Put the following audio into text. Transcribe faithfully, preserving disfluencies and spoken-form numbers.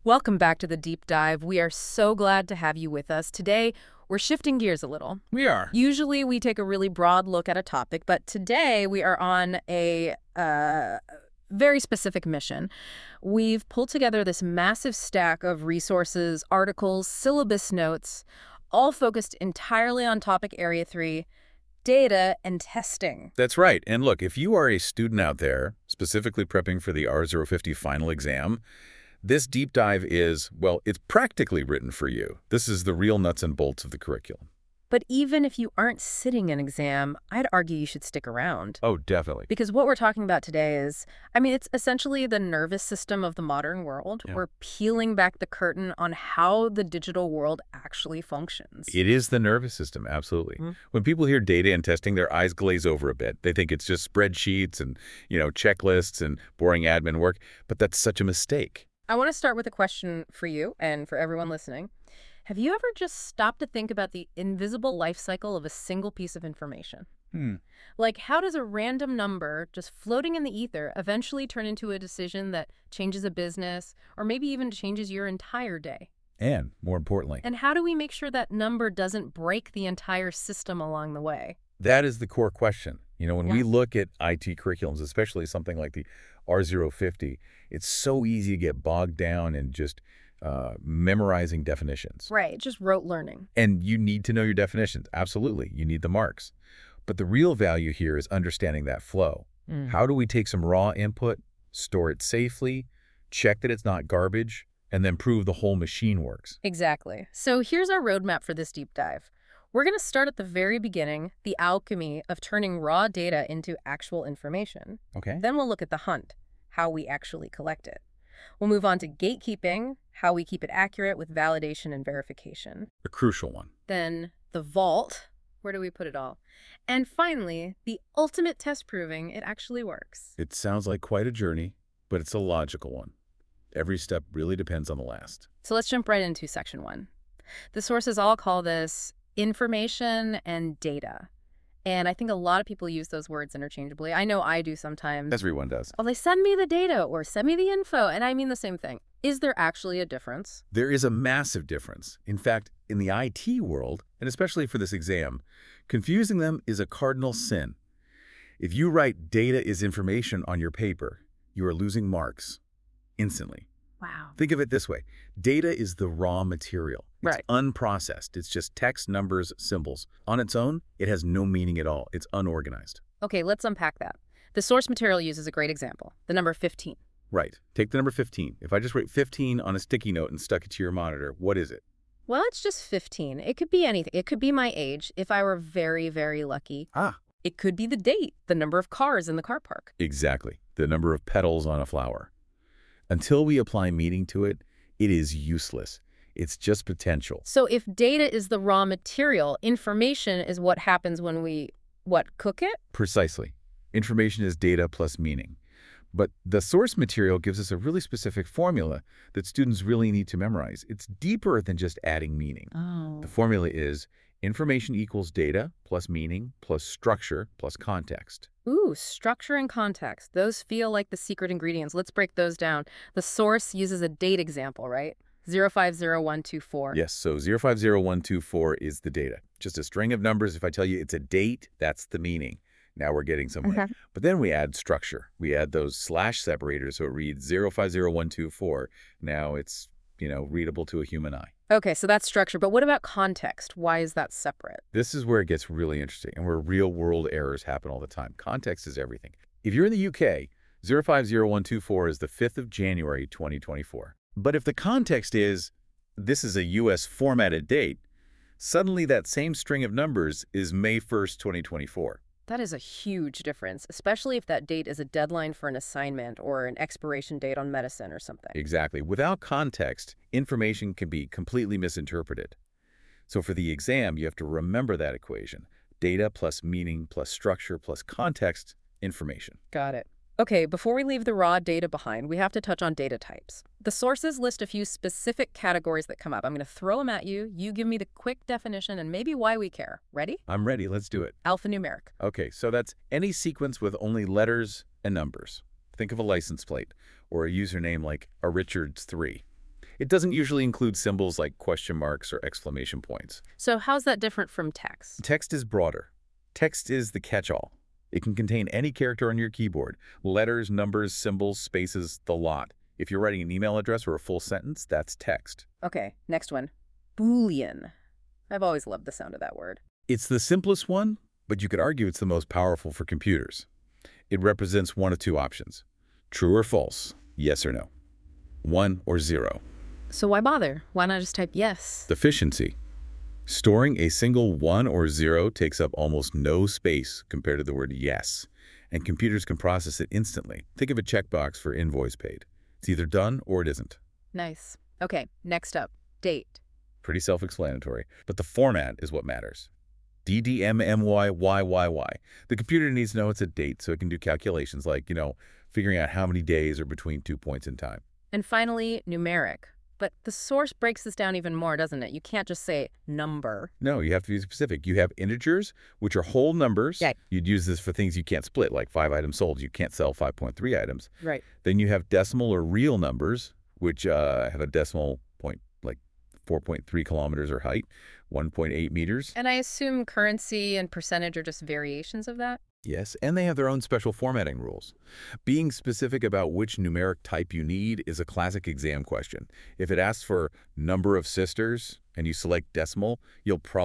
Welcome back to the deep dive. We are so glad to have you with us. Today, we're shifting gears a little. We are. Usually, we take a really broad look at a topic, but today we are on a uh, very specific mission. We've pulled together this massive stack of resources, articles, syllabus notes, all focused entirely on topic area three, data and testing. That's right. And look, if you are a student out there, specifically prepping for the R zero fifty final exam, this deep dive is, well, it's practically written for you. This is the real nuts and bolts of the curriculum. But even if you aren't sitting an exam, I'd argue you should stick around. Oh, definitely. Because what we're talking about today is, I mean, it's essentially the nervous system of the modern world. Yeah. We're peeling back the curtain on how the digital world actually functions. It is the nervous system, absolutely. Mm-hmm. When people hear data and testing, their eyes glaze over a bit. They think it's just spreadsheets and, you know, checklists and boring admin work, but that's such a mistake. I want to start with a question for you and for everyone listening. Have you ever just stopped to think about the invisible life cycle of a single piece of information? Hmm. Like, how does a random number just floating in the ether eventually turn into a decision that changes a business or maybe even changes your entire day? And, more importantly, And how do we make sure that number doesn't break the entire system along the way? that is the core question. You know, when we Yeah. look at I T curriculums, especially something like the R zero fifty, it's so easy to get bogged down in just uh, memorizing definitions. Right, just rote learning. And you need to know your definitions. Absolutely. You need the marks. But the real value here is understanding that flow. Mm. How do we take some raw input, store it safely, check that it's not garbage, and then prove the whole machine works? Exactly. So here's our roadmap for this deep dive. We're going to start at the very beginning, the alchemy of turning raw data into actual information. Okay. Then we'll look at the hunt, how we actually collect it. We'll move on to gatekeeping, how we keep it accurate with validation and verification. A crucial one. Then the vault, where do we put it all? And finally, the ultimate test proving it actually works. It sounds like quite a journey, but it's a logical one. Every step really depends on the last. So let's jump right into section one. The sources all call this information and data. And I think a lot of people use those words interchangeably. I know I do sometimes. Everyone does. Oh, they send me the data or send me the info, and I mean the same thing. Is there actually a difference? There is a massive difference. In fact, in the I T world, and especially for this exam, confusing them is a cardinal sin. If you write data is information on your paper, you are losing marks instantly. Wow. Think of it this way. Data is the raw material. It's Right. unprocessed. It's just text, numbers, symbols. On its own, it has no meaning at all. It's unorganized. Okay, let's unpack that. The source material uses a great example, the number fifteen. Right. Take the number fifteen. If I just write fifteen on a sticky note and stuck it to your monitor, what is it? Well, it's just fifteen. It could be anything. It could be my age, if I were very, very lucky. Ah, It could be the date, the number of cars in the car park. exactly. The number of petals on a flower. Until we apply meaning to it, it is useless. It's just potential. So if data is the raw material, information is what happens when we, what, cook it? Precisely. Information is data plus meaning. But the source material gives us a really specific formula that students really need to memorize. It's deeper than just adding meaning. Oh. The formula is information equals data plus meaning plus structure plus context. Ooh, structure and context. Those feel like the secret ingredients. Let's break those down. The source uses a date example, right? zero five zero one two four. Yes, so zero five zero one two four is the data. Just a string of numbers. If I tell you it's a date, that's the meaning. Now we're getting somewhere. Okay. But then we add structure. We add those slash separators so it reads zero five zero one two four. Now it's, you know, readable to a human eye. Okay, so that's structure. But what about context? Why is that separate? This is where it gets really interesting and where real-world errors happen all the time. Context is everything. If you're in the U K, zero five zero one two four is the fifth of January twenty twenty-four. But if the context is this is a U S formatted date, suddenly that same string of numbers is May first, twenty twenty-four. That is a huge difference, especially if that date is a deadline for an assignment or an expiration date on medicine or something. Exactly. Without context, information can be completely misinterpreted. So for the exam, you have to remember that equation. Data plus meaning plus structure plus context, information. Got it. Okay, before we leave the raw data behind, we have to touch on data types. The sources list a few specific categories that come up. I'm going to throw them at you. You give me the quick definition and maybe why we care. Ready? I'm ready. Let's do it. Alphanumeric. Okay, so that's any sequence with only letters and numbers. Think of a license plate or a username like a Richards three. It doesn't usually include symbols like question marks or exclamation points. So how's that different from text? Text is broader. Text is the catch-all. It can contain any character on your keyboard. Letters, numbers, symbols, spaces, the lot. If you're writing an email address or a full sentence, that's text. Okay, next one. Boolean. I've always loved the sound of that word. It's the simplest one, but you could argue it's the most powerful for computers. It represents one of two options. True or false, yes or no. One or zero. So why bother? Why not just type yes? Efficiency. Storing a single one or zero takes up almost no space compared to the word yes, and computers can process it instantly. Think of a checkbox for invoice paid. It's either done or it isn't. Nice. Okay, next up, date. Pretty self-explanatory, but the format is what matters. D D M M Y Y Y Y. The computer needs to know it's a date so it can do calculations like, you know, figuring out how many days are between two points in time. And finally, numeric. But the source breaks this down even more, doesn't it? You can't just say number. No, you have to be specific. You have integers, which are whole numbers. Yeah. You'd use this for things you can't split, like five items sold. You can't sell five point three items. Right. Then you have decimal or real numbers, which uh, have a decimal point, like four point three kilometers or height, one point eight meters. And I assume currency and percentage are just variations of that? Yes, and they have their own special formatting rules. Being specific about which numeric type you need is a classic exam question. If it asks for number of sisters and you select decimal, you'll probably